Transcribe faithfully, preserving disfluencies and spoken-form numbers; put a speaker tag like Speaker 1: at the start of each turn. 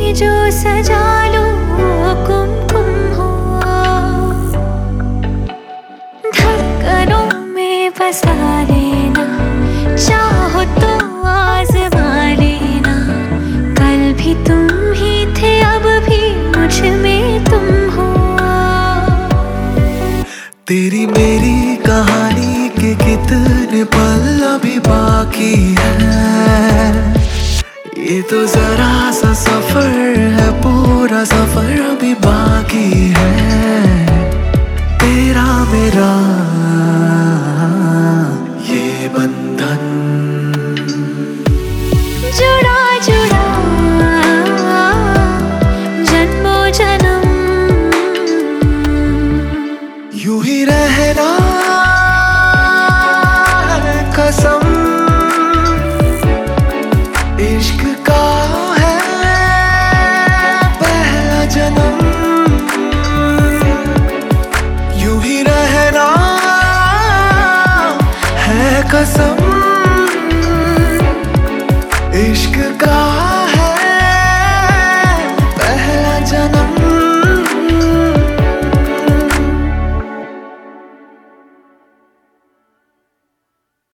Speaker 1: जो सजा लो वो कुमकुम हो, धड़कनों में बसा लेना, चाहो तो आज़मा लेना। कल भी तुम ही थे, अब भी मुझ में तुम हो।
Speaker 2: तेरी मेरी कहानी के कितने पल अभी बाकी है, ये तो जरा सा सफर है, पूरा सफर अभी बाकी है। तेरा मेरा ये बंधन
Speaker 1: जुड़ा जुड़ा जन्मों जन्म,
Speaker 2: यूं ही रहना कसम। इश्क का है पहला जन्म, यूं ही रहना है कसम। इश्क का